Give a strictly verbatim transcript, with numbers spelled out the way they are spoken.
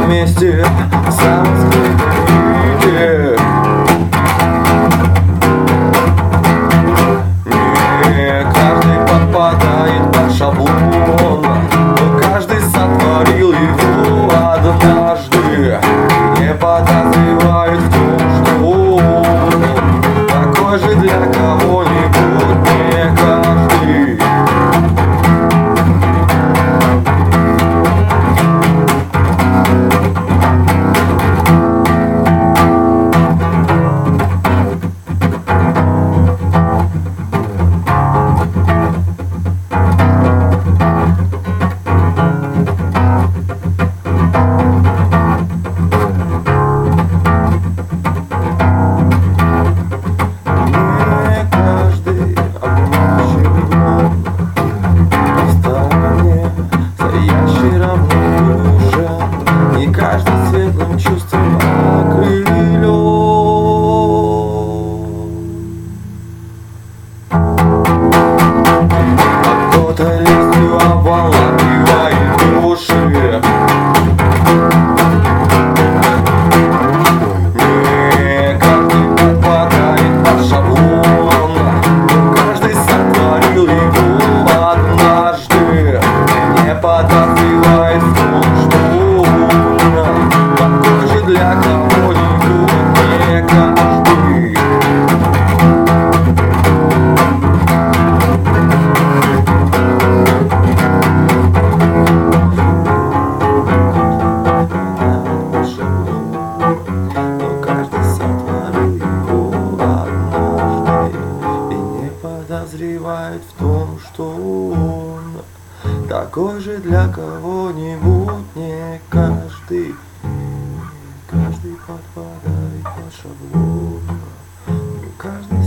месте, в самом скрытом виде. Не каждый попадает по шаблону, но каждый сотворил его однажды. Не подозревает в том, что он такой же для кого-нибудь, не каждый. И каждый светлым чувством окрылен. А кто-то лестью обволакивает души. Не каждый попадает под шаблон, но каждый сотворил его однажды. Не подозревает в том, что для кого-нибудь, не каждый. Но каждый сотворил его однажды и не подозревает в том, что он такой же для кого-нибудь, не каждый. Каждый подпадает под шаблон, каждый